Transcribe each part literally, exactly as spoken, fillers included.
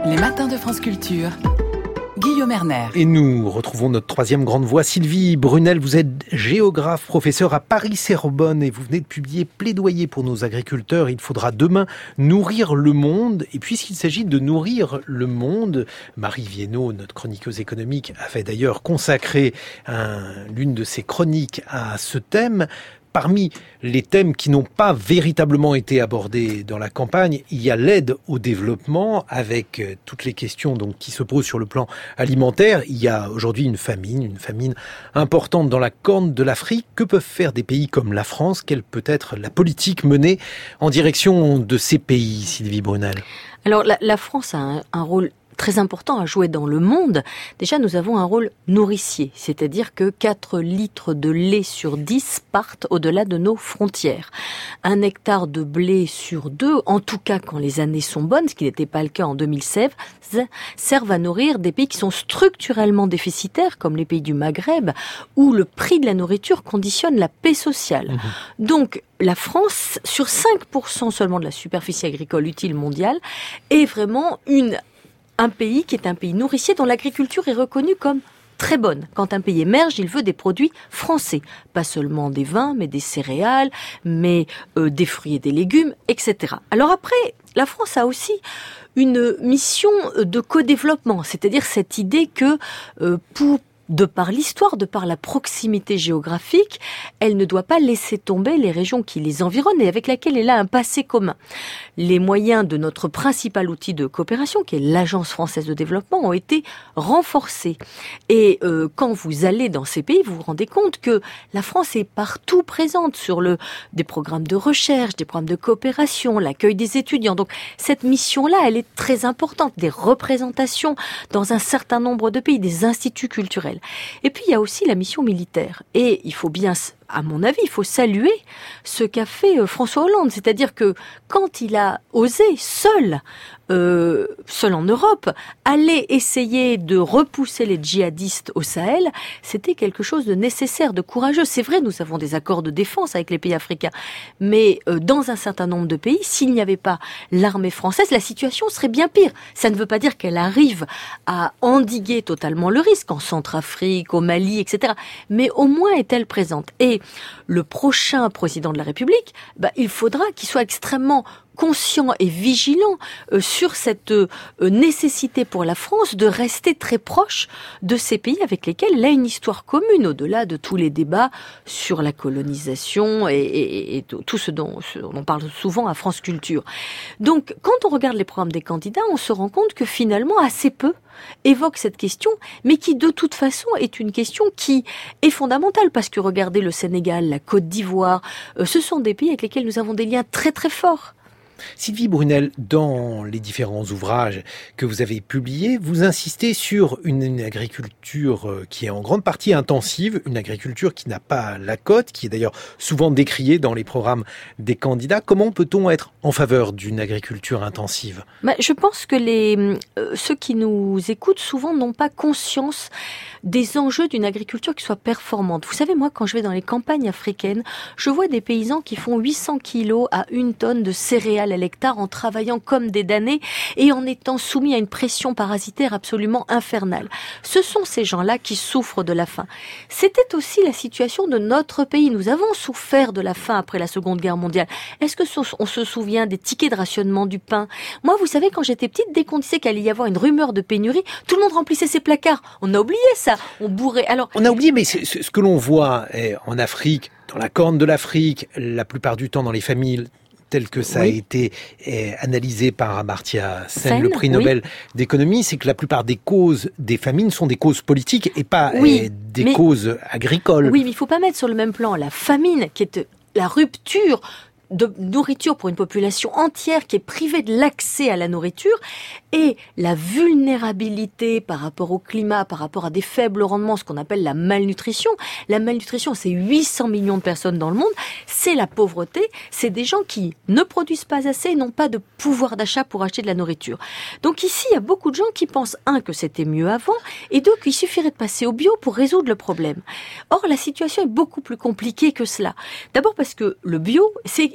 Les matins de France Culture. Guillaume Erner. Et nous retrouvons notre troisième grande voix, Sylvie Brunel. Vous êtes géographe, professeur à Paris-Sorbonne et vous venez de publier Plaidoyer pour nos agriculteurs. Il faudra demain nourrir le monde. Et puisqu'il s'agit de nourrir le monde, Marie Viennot, notre chroniqueuse économique, avait d'ailleurs consacré un, l'une de ses chroniques à ce thème. Parmi les thèmes qui n'ont pas véritablement été abordés dans la campagne, il y a l'aide au développement avec toutes les questions donc qui se posent sur le plan alimentaire. Il y a aujourd'hui une famine, une famine importante dans la corne de l'Afrique. Que peuvent faire des pays comme la France? Quelle peut être la politique menée en direction de ces pays, Sylvie Brunel? Alors la, la France a un, un rôle très important à jouer dans le monde. Déjà, nous avons un rôle nourricier, c'est-à-dire que quatre litres de lait sur dix partent au-delà de nos frontières. Un hectare de blé sur deux, en tout cas quand les années sont bonnes, ce qui n'était pas le cas en deux mille seize, servent à nourrir des pays qui sont structurellement déficitaires, comme les pays du Maghreb, où le prix de la nourriture conditionne la paix sociale. Mmh. Donc, la France, sur cinq pour cent seulement de la superficie agricole utile mondiale, est vraiment une un pays qui est un pays nourricier dont l'agriculture est reconnue comme très bonne. Quand un pays émerge, il veut des produits français. Pas seulement des vins, mais des céréales, mais euh, des fruits et des légumes, et cetera. Alors après, la France a aussi une mission de co-développement, c'est-à-dire cette idée que euh, pour de par l'histoire, de par la proximité géographique, elle ne doit pas laisser tomber les régions qui les environnent et avec lesquelles elle a un passé commun. Les moyens de notre principal outil de coopération, qui est l'Agence française de développement, ont été renforcés. Et euh, quand vous allez dans ces pays, vous vous rendez compte que la France est partout présente sur le des programmes de recherche, des programmes de coopération, l'accueil des étudiants. Donc cette mission-là, elle est très importante. Des représentations dans un certain nombre de pays, des instituts culturels. Et puis, il y a aussi la mission militaire. Et il faut bien, à mon avis, il faut saluer ce qu'a fait François Hollande. C'est-à-dire que quand il a osé, seul, euh, seul en Europe, aller essayer de repousser les djihadistes au Sahel, c'était quelque chose de nécessaire, de courageux. C'est vrai, nous avons des accords de défense avec les pays africains. Mais euh, dans un certain nombre de pays, s'il n'y avait pas l'armée française, la situation serait bien pire. Ça ne veut pas dire qu'elle arrive à endiguer totalement le risque en Centrafrique, au Mali, et cetera. Mais au moins est-elle présente. Et le prochain président de la République, bah, il faudra qu'il soit extrêmement conscient et vigilant euh, sur cette euh, nécessité pour la France de rester très proche de ces pays avec lesquels elle a une histoire commune, au-delà de tous les débats sur la colonisation et, et, et tout ce dont, ce dont on parle souvent à France Culture. Donc, quand on regarde les programmes des candidats, on se rend compte que finalement, assez peu évoque cette question, mais qui de toute façon est une question qui est fondamentale, parce que regardez le Sénégal, la Côte d'Ivoire, euh, ce sont des pays avec lesquels nous avons des liens très très forts. Sylvie Brunel, dans les différents ouvrages que vous avez publiés, vous insistez sur une, une agriculture qui est en grande partie intensive, une agriculture qui n'a pas la cote, qui est d'ailleurs souvent décriée dans les programmes des candidats. Comment peut-on être en faveur d'une agriculture intensive ? Bah, je pense que les, euh, ceux qui nous écoutent souvent n'ont pas conscience des enjeux d'une agriculture qui soit performante. Vous savez, moi, quand je vais dans les campagnes africaines, je vois des paysans qui font huit cents kilos à une tonne de céréales à l'hectare en travaillant comme des damnés et en étant soumis à une pression parasitaire absolument infernale. Ce sont ces gens-là qui souffrent de la faim. C'était aussi la situation de notre pays. Nous avons souffert de la faim après la Seconde Guerre mondiale. Est-ce que on se souvient des tickets de rationnement du pain ? Moi, vous savez, quand j'étais petite, dès qu'on disait qu'il allait y avoir une rumeur de pénurie, tout le monde remplissait ses placards. On a oublié ça. On bourrait. Alors, on a oublié, mais c'est, c'est, ce que l'on voit en Afrique, dans la corne de l'Afrique, la plupart du temps dans les familles tel que ça oui. a été eh, analysé par Amartya Sen, Sen, le prix Nobel oui. d'économie, c'est que la plupart des causes des famines sont des causes politiques et pas oui, eh, des mais, causes agricoles. Oui, mais il ne faut pas mettre sur le même plan la famine, qui est la rupture de nourriture pour une population entière qui est privée de l'accès à la nourriture, et la vulnérabilité par rapport au climat, par rapport à des faibles rendements, ce qu'on appelle la malnutrition. La malnutrition, c'est huit cents millions de personnes dans le monde, c'est la pauvreté, c'est des gens qui ne produisent pas assez et n'ont pas de pouvoir d'achat pour acheter de la nourriture. Donc ici, il y a beaucoup de gens qui pensent, un, que c'était mieux avant, et deux, qu'il suffirait de passer au bio pour résoudre le problème. Or, la situation est beaucoup plus compliquée que cela. D'abord parce que le bio, c'est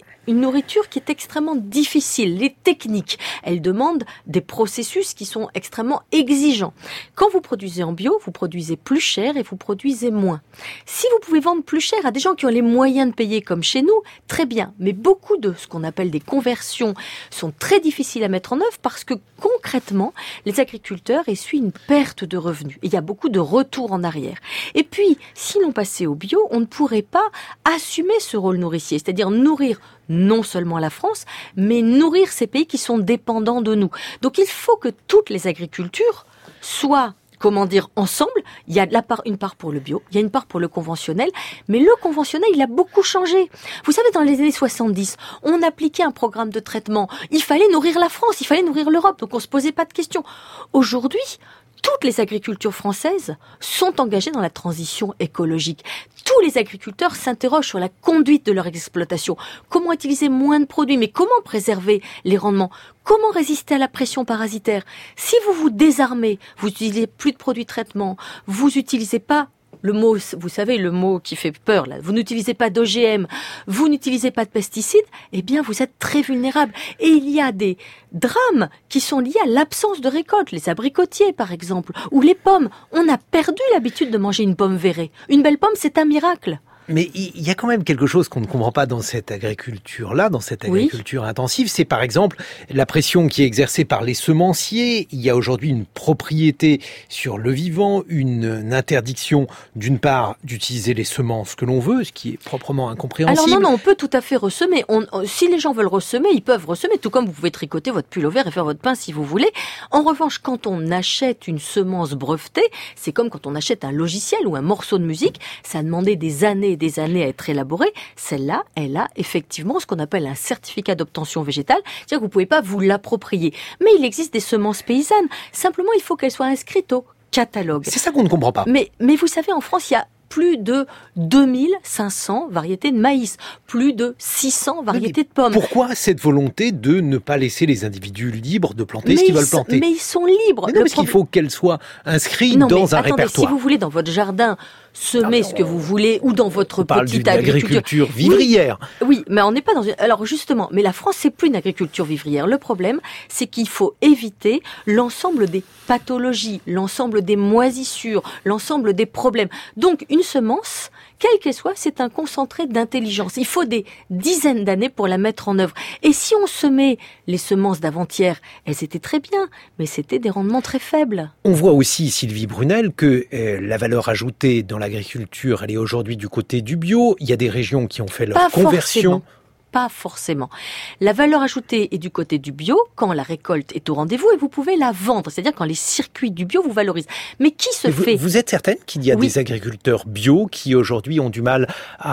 une nourriture qui est extrêmement difficile. Les techniques, elles demandent des processus qui sont extrêmement exigeants. Quand vous produisez en bio, vous produisez plus cher et vous produisez moins. Si vous pouvez vendre plus cher à des gens qui ont les moyens de payer comme chez nous, très bien. Mais beaucoup de ce qu'on appelle des conversions sont très difficiles à mettre en œuvre parce que concrètement, les agriculteurs essuient une perte de revenus. Et il y a beaucoup de retours en arrière. Et puis, si l'on passait au bio, on ne pourrait pas assumer ce rôle nourricier, c'est-à-dire nourrir non seulement la France, mais nourrir ces pays qui sont dépendants de nous. Donc il faut que toutes les agricultures soient, comment dire, ensemble. Il y a de la part, une part pour le bio, il y a une part pour le conventionnel, mais le conventionnel, il a beaucoup changé. Vous savez, dans les années soixante-dix, on appliquait un programme de traitement. Il fallait nourrir la France, il fallait nourrir l'Europe, donc on se posait pas de questions. Aujourd'hui, toutes les agricultures françaises sont engagées dans la transition écologique. Tous les agriculteurs s'interrogent sur la conduite de leur exploitation. Comment utiliser moins de produits, mais comment préserver les rendements ? Comment résister à la pression parasitaire ? Si vous vous désarmez, vous n'utilisez plus de produits de traitement, vous n'utilisez pas le mot, vous savez, le mot qui fait peur, là. Vous n'utilisez pas d'O G M, vous n'utilisez pas de pesticides, eh bien, vous êtes très vulnérable. Et il y a des drames qui sont liés à l'absence de récolte. Les abricotiers, par exemple, ou les pommes. On a perdu l'habitude de manger une pomme verrée. Une belle pomme, c'est un miracle. Mais il y a quand même quelque chose qu'on ne comprend pas dans cette agriculture-là, dans cette agriculture oui. intensive. C'est par exemple la pression qui est exercée par les semenciers. Il y a aujourd'hui une propriété sur le vivant, une, une interdiction d'une part d'utiliser les semences que l'on veut, ce qui est proprement incompréhensible. Alors non, non, on peut tout à fait ressemer. On, si les gens veulent ressemer, ils peuvent ressemer, tout comme vous pouvez tricoter votre pull au vert et faire votre pain si vous voulez. En revanche, quand on achète une semence brevetée, c'est comme quand on achète un logiciel ou un morceau de musique, ça a demandé des années des années à être élaborée. Celle-là, elle a effectivement ce qu'on appelle un certificat d'obtention végétale, c'est-à-dire que vous ne pouvez pas vous l'approprier. Mais il existe des semences paysannes. Simplement, il faut qu'elles soient inscrites au catalogue. C'est ça qu'on ne comprend pas. Mais, mais vous savez, en France, il y a plus de deux mille cinq cents variétés de maïs, plus de six cents variétés de pommes. Pourquoi cette volonté de ne pas laisser les individus libres de planter mais ce qu'ils veulent planter ? Mais ils sont libres. Mais non, parce qu'il faut qu'elles soient inscrites non, dans un attendez, répertoire. Si vous voulez, dans votre jardin, semez ah, ce que vous voulez, ou dans votre petite agriculture. agriculture vivrière. Oui, oui, mais on n'est pas dans une... Alors justement, mais la France, c'est plus une agriculture vivrière. Le problème, c'est qu'il faut éviter l'ensemble des pathologies, l'ensemble des moisissures, l'ensemble des problèmes. Donc, une semence, quelle qu'elle soit, c'est un concentré d'intelligence. Il faut des dizaines d'années pour la mettre en œuvre. Et si on semait les semences d'avant-hier, elles étaient très bien, mais c'était des rendements très faibles. On voit aussi, Sylvie Brunel, que euh, la valeur ajoutée dans l'agriculture, elle est aujourd'hui du côté du bio. Il y a des régions qui ont fait leur Pas conversion. Forcément. Pas forcément. La valeur ajoutée est du côté du bio quand la récolte est au rendez-vous et vous pouvez la vendre, c'est-à-dire quand les circuits du bio vous valorisent. Mais qui se vous, fait Vous êtes certaine qu'il y a oui. des agriculteurs bio qui aujourd'hui ont du mal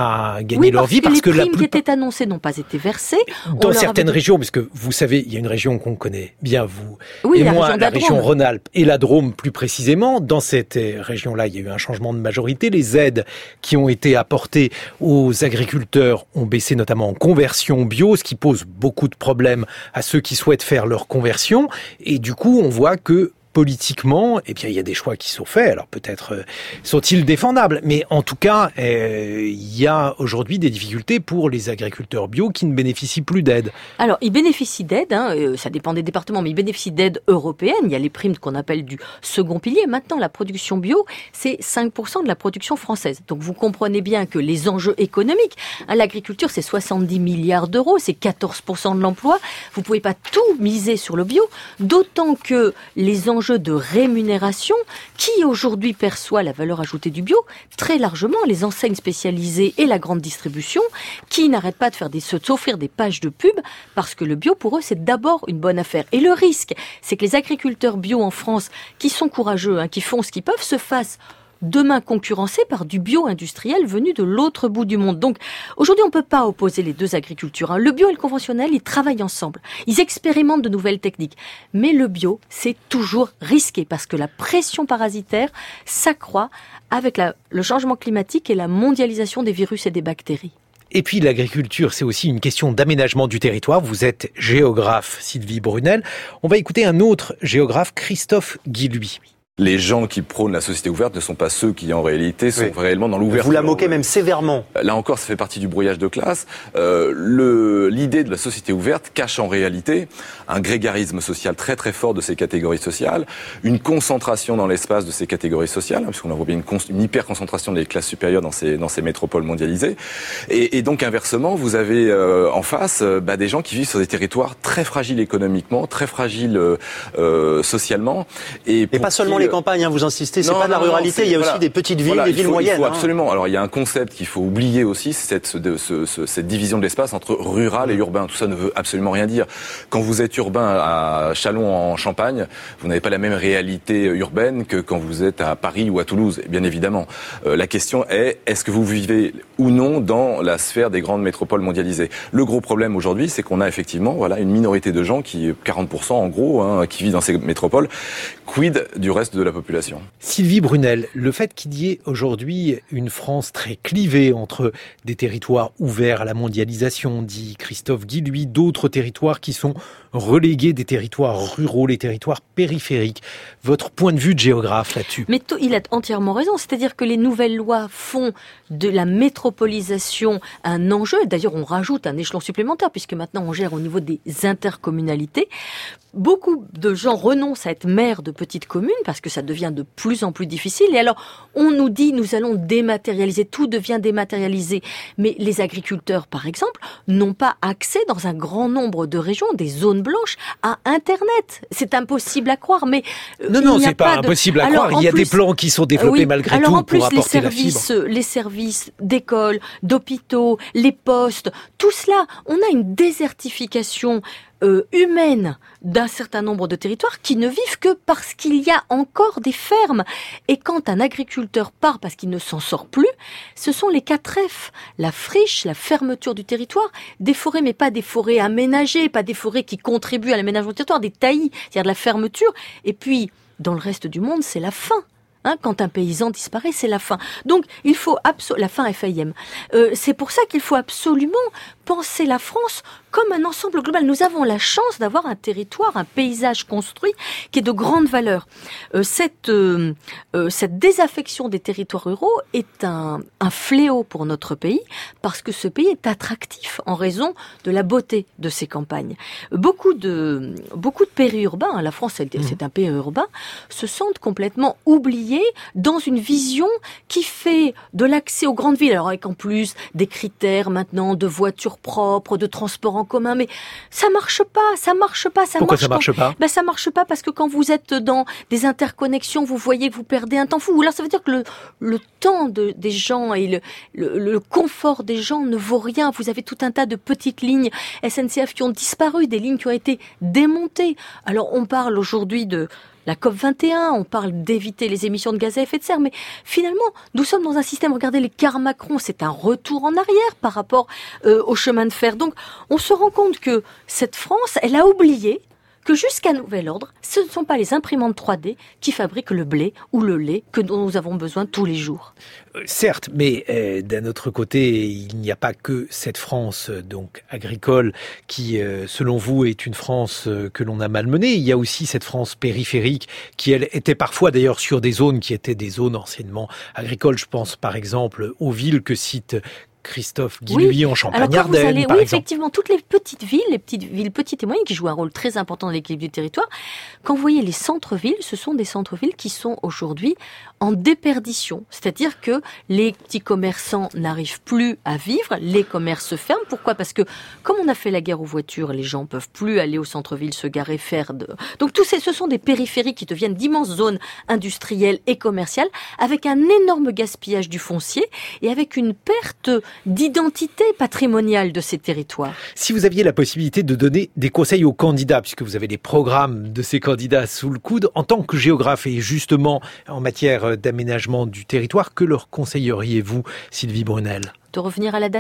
à gagner oui, leur parce vie parce que les la primes plupart... qui étaient annoncées n'ont pas été versées. Dans certaines avait... régions, parce que vous savez, il y a une région qu'on connaît bien, vous oui, et la moi, région la région Rhône-Alpes et la Drôme plus précisément. Dans cette région-là, il y a eu un changement de majorité. Les aides qui ont été apportées aux agriculteurs ont baissé, notamment en conversion bio, ce qui pose beaucoup de problèmes à ceux qui souhaitent faire leur conversion. Et du coup, on voit que politiquement, eh bien, il y a des choix qui sont faits. Alors peut-être euh, sont-ils défendables, mais en tout cas, euh, il y a aujourd'hui des difficultés pour les agriculteurs bio qui ne bénéficient plus d'aide. Alors, ils bénéficient d'aide, hein, euh, ça dépend des départements, mais ils bénéficient d'aide européenne. Il y a les primes qu'on appelle du second pilier. Maintenant, la production bio, c'est cinq pour cent de la production française. Donc, vous comprenez bien que les enjeux économiques, hein, l'agriculture, c'est soixante-dix milliards d'euros, c'est quatorze pour cent de l'emploi. Vous pouvez pas tout miser sur le bio, d'autant que les enjeux de rémunération, qui aujourd'hui perçoit la valeur ajoutée du bio, très largement les enseignes spécialisées et la grande distribution, qui n'arrêtent pas de faire des, de s'offrir des pages de pub, parce que le bio pour eux c'est d'abord une bonne affaire. Et le risque, c'est que les agriculteurs bio en France, qui sont courageux, hein, qui font ce qu'ils peuvent, se fassent demain concurrencés par du bio industriel venu de l'autre bout du monde. Donc, aujourd'hui, on ne peut pas opposer les deux agricultures. Le bio et le conventionnel, ils travaillent ensemble. Ils expérimentent de nouvelles techniques. Mais le bio, c'est toujours risqué parce que la pression parasitaire s'accroît avec la, le changement climatique et la mondialisation des virus et des bactéries. Et puis l'agriculture, c'est aussi une question d'aménagement du territoire. Vous êtes géographe, Sylvie Brunel. On va écouter un autre géographe, Christophe Guilluy. Les gens qui prônent la société ouverte ne sont pas ceux qui, en réalité, sont oui. réellement dans l'ouverture. Vous la moquez même sévèrement. Là encore, ça fait partie du brouillage de classe. Euh, le, l'idée de la société ouverte cache en réalité un grégarisme social très très fort de ces catégories sociales, une concentration dans l'espace de ces catégories sociales, hein, puisqu'on voit bien une, con, une hyper-concentration des classes supérieures dans ces, dans ces métropoles mondialisées. Et, et donc, inversement, vous avez euh, en face euh, bah, des gens qui vivent sur des territoires très fragiles économiquement, très fragiles euh, socialement. Et, et pas seulement les campagnes, hein, vous insistez, c'est non, pas de la ruralité, non, il y a voilà, aussi des petites villes, voilà, des villes faut, moyennes. Il faut hein. absolument. Alors il y a un concept qu'il faut oublier aussi, c'est cette, de, ce, ce, cette division de l'espace entre rural et urbain. Tout ça ne veut absolument rien dire. Quand vous êtes urbain à Châlons en Champagne, vous n'avez pas la même réalité urbaine que quand vous êtes à Paris ou à Toulouse, bien évidemment. Euh, la question est, est-ce que vous vivez ou non dans la sphère des grandes métropoles mondialisées ? Le gros problème aujourd'hui, c'est qu'on a effectivement voilà, une minorité de gens, qui quarante pour cent en gros, hein, qui vivent dans ces métropoles. Quid du reste de la population ? Sylvie Brunel, le fait qu'il y ait aujourd'hui une France très clivée entre des territoires ouverts à la mondialisation, dit Christophe Guilluy, d'autres territoires qui sont relégués, des territoires ruraux, les territoires périphériques. Votre point de vue de géographe là-dessus ? Mais t- il a entièrement raison, c'est-à-dire que les nouvelles lois font de la métropolisation un enjeu. D'ailleurs, on rajoute un échelon supplémentaire puisque maintenant on gère au niveau des intercommunalités. Beaucoup de gens renoncent à être maires de petites communes parce que ça devient de plus en plus difficile. Et alors, on nous dit, nous allons dématérialiser, tout devient dématérialisé. Mais les agriculteurs, par exemple, n'ont pas accès dans un grand nombre de régions, des zones blanches, à Internet. C'est impossible à croire, mais non, non, c'est pas, pas impossible de... à alors, croire. Il y a plus, des plans qui sont développés oui, malgré alors, tout en plus, pour apporter les services, la fibre. Les services d'école, d'hôpitaux, les postes, tout cela, on a une désertification Euh, humaine d'un certain nombre de territoires qui ne vivent que parce qu'il y a encore des fermes. Et quand un agriculteur part parce qu'il ne s'en sort plus, ce sont les quatre F. La friche, la fermeture du territoire, des forêts, mais pas des forêts aménagées, pas des forêts qui contribuent à l'aménagement du territoire, des taillis, c'est-à-dire de la fermeture. Et puis, dans le reste du monde, c'est la faim. Hein, quand un paysan disparaît, c'est la faim. Donc, il faut absolument... La faim F A I M. Euh, c'est pour ça qu'il faut absolument penser la France comme un ensemble global. Nous avons la chance d'avoir un territoire, un paysage construit qui est de grande valeur. Euh, cette, euh, euh, cette désaffection des territoires ruraux est un, un fléau pour notre pays parce que ce pays est attractif en raison de la beauté de ses campagnes. Beaucoup de, beaucoup de périurbains, la France c'est, c'est un pays urbain, se sentent complètement oubliés dans une vision qui fait de l'accès aux grandes villes, alors avec en plus des critères maintenant de voitures propres, de transports en commun, mais ça marche pas, ça marche pas, ça Pourquoi marche ça marche pas ? Ben ça marche pas parce que quand vous êtes dans des interconnexions, vous voyez que vous perdez un temps fou. Ou alors ça veut dire que le, le temps de, des gens et le, le, le confort des gens ne vaut rien. Vous avez tout un tas de petites lignes S N C F qui ont disparu, des lignes qui ont été démontées. Alors on parle aujourd'hui de la COP vingt et un, on parle d'éviter les émissions de gaz à effet de serre, mais finalement, nous sommes dans un système, regardez les cars Macron, c'est un retour en arrière par rapport euh, au chemin de fer. Donc, on se rend compte que cette France, elle a oublié que jusqu'à nouvel ordre, ce ne sont pas les imprimantes trois D qui fabriquent le blé ou le lait que dont nous avons besoin tous les jours. Euh, certes, mais euh, d'un autre côté, il n'y a pas que cette France euh, donc agricole qui, euh, selon vous, est une France euh, que l'on a malmenée. Il y a aussi cette France périphérique qui, elle, était parfois d'ailleurs sur des zones qui étaient des zones anciennement agricoles. Je pense par exemple aux villes que cite Christophe Guilluy oui. en Champagne-Ardenne, allez, par oui, exemple. Effectivement, toutes les petites villes, les petites villes petites et moyennes qui jouent un rôle très important dans l'équilibre du territoire. Quand vous voyez les centres-villes, ce sont des centres-villes qui sont aujourd'hui en déperdition. C'est-à-dire que les petits commerçants n'arrivent plus à vivre, les commerces se ferment. Pourquoi ? Parce que comme on a fait la guerre aux voitures, les gens peuvent plus aller au centre-ville, se garer, faire de... Donc tous ces, ce sont des périphéries qui deviennent d'immenses zones industrielles et commerciales avec un énorme gaspillage du foncier et avec une perte d'identité patrimoniale de ces territoires. Si vous aviez la possibilité de donner des conseils aux candidats, puisque vous avez les programmes de ces candidats sous le coude, en tant que géographe et justement en matière d'aménagement du territoire, que leur conseilleriez-vous, Sylvie Brunel ? De revenir à la data ?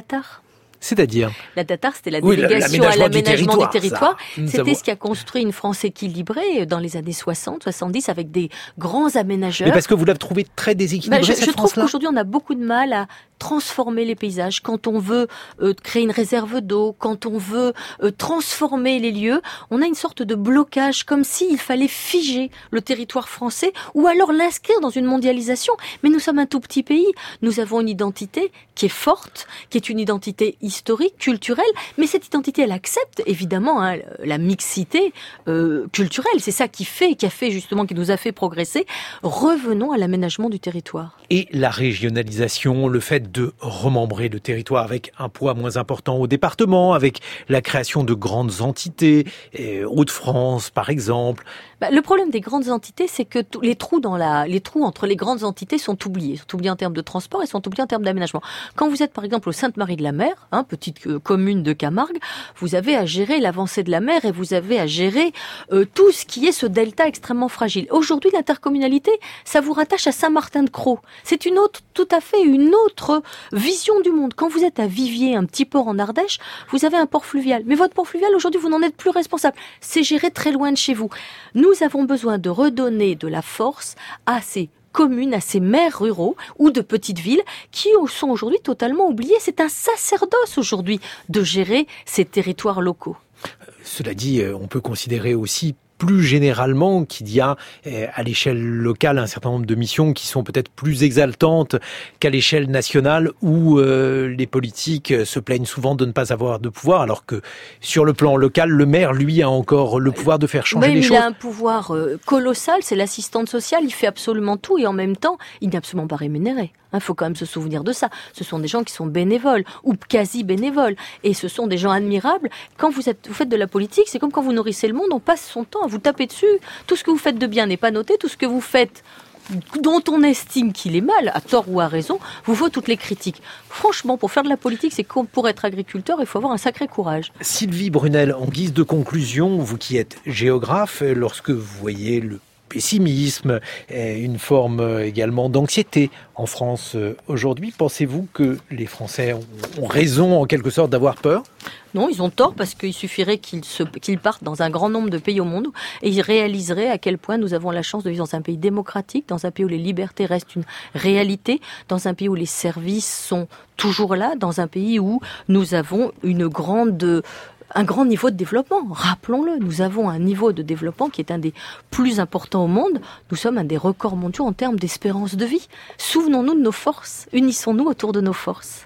C'est-à-dire La DATAR, c'était la oui, délégation à l'aménagement du territoire. Du territoire. C'était ce qui a construit une France équilibrée dans les années soixante, soixante-dix, avec des grands aménageurs. Mais parce que vous l'avez trouvé très déséquilibrée, ben, je, cette je trouve France-là. qu'aujourd'hui, on a beaucoup de mal à transformer les paysages. Quand on veut euh, créer une réserve d'eau, quand on veut euh, transformer les lieux, on a une sorte de blocage, comme s'il fallait figer le territoire français ou alors l'inscrire dans une mondialisation. Mais nous sommes un tout petit pays. Nous avons une identité qui est forte, qui est une identité historique, culturelle, mais cette identité, elle accepte évidemment hein, la mixité euh, culturelle. C'est ça qui fait, qui a fait justement, qui nous a fait progresser. Revenons à l'aménagement du territoire. Et la régionalisation, le fait de remembrer le territoire avec un poids moins important au département, avec la création de grandes entités, Hauts-de-France par exemple. Bah, le problème des grandes entités, c'est que t- les trous dans la, les trous entre les grandes entités sont oubliés, sont oubliés en termes de transport et sont oubliés en termes d'aménagement. Quand vous êtes par exemple au Sainte-Marie-de-la-Mer, hein, petite euh, commune de Camargue, vous avez à gérer l'avancée de la mer et vous avez à gérer euh, tout ce qui est ce delta extrêmement fragile. Aujourd'hui, l'intercommunalité, ça vous rattache à Saint-Martin-de-Crau. C'est une autre, tout à fait une autre vision du monde. Quand vous êtes à Viviers, un petit port en Ardèche, vous avez un port fluvial. Mais votre port fluvial, aujourd'hui, vous n'en êtes plus responsable. C'est géré très loin de chez vous. Nous avons besoin de redonner de la force à ces communes, à ces maires ruraux ou de petites villes qui sont aujourd'hui totalement oubliés. C'est un sacerdoce aujourd'hui de gérer ces territoires locaux. Cela dit, on peut considérer aussi plus généralement qu'il y a à l'échelle locale un certain nombre de missions qui sont peut-être plus exaltantes qu'à l'échelle nationale où euh, les politiques se plaignent souvent de ne pas avoir de pouvoir alors que sur le plan local, le maire, lui, a encore le pouvoir de faire changer oui, les mais choses. Il a un pouvoir euh, colossal, c'est l'assistante sociale, il fait absolument tout et en même temps, il n'est absolument pas rémunéré. Il faut quand même se souvenir de ça. Ce sont des gens qui sont bénévoles ou quasi bénévoles. Et ce sont des gens admirables. Quand vous, êtes, vous faites de la politique, c'est comme quand vous nourrissez le monde, on passe son temps à vous taper dessus. Tout ce que vous faites de bien n'est pas noté. Tout ce que vous faites dont on estime qu'il est mal, à tort ou à raison, vous vaut toutes les critiques. Franchement, pour faire de la politique, c'est comme pour être agriculteur, il faut avoir un sacré courage. Sylvie Brunel, en guise de conclusion, vous qui êtes géographe, lorsque vous voyez le pessimisme, une forme également d'anxiété en France aujourd'hui. Pensez-vous que les Français ont raison en quelque sorte d'avoir peur ? Non, ils ont tort parce qu'il suffirait qu'ils, se, qu'ils partent dans un grand nombre de pays au monde et ils réaliseraient à quel point nous avons la chance de vivre dans un pays démocratique, dans un pays où les libertés restent une réalité, dans un pays où les services sont toujours là, dans un pays où nous avons une grande... un grand niveau de développement. Rappelons-le, nous avons un niveau de développement qui est un des plus importants au monde. Nous sommes un des records mondiaux en termes d'espérance de vie. Souvenons-nous de nos forces. Unissons-nous autour de nos forces.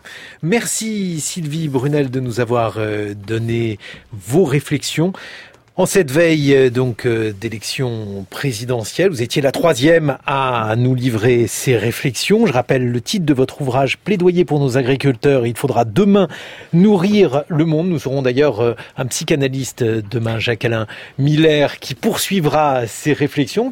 Merci Sylvie Brunel de nous avoir donné vos réflexions. En cette veille donc d'élection présidentielle, vous étiez la troisième à nous livrer ces réflexions. Je rappelle le titre de votre ouvrage « Plaidoyer pour nos agriculteurs. Il faudra demain nourrir le monde ». Nous aurons d'ailleurs un psychanalyste demain, Jacques-Alain Miller, qui poursuivra ces réflexions.